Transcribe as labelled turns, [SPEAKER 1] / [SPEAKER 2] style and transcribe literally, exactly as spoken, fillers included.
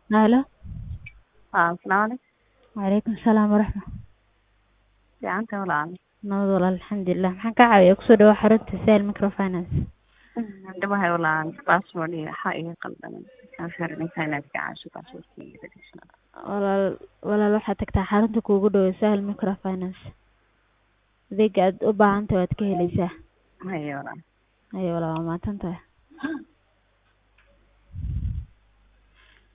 [SPEAKER 1] Halo.
[SPEAKER 2] Haa, asalaamu
[SPEAKER 1] Waalaikum salaam waraxma.
[SPEAKER 2] calaykum. Fiicanta walaal.
[SPEAKER 1] Nabad walaal alxamdulilah. Maxaan ka caawiyaa kusoo dhawaad xarunta Sahel Microfinance?
[SPEAKER 2] Dhawahay walaal password iyo waxa iga qaldan. Aan fiirinaysaa inaad ka caawso passwordkayga.
[SPEAKER 1] Walaal walaal waxaad tagtaa xarunta kuugu dhow ee Sahel Microfinance. Adeega aad u baahan tahay waad ka helaysaa.
[SPEAKER 2] Haye walaal.
[SPEAKER 1] Haye walaal waa mahadsantahay.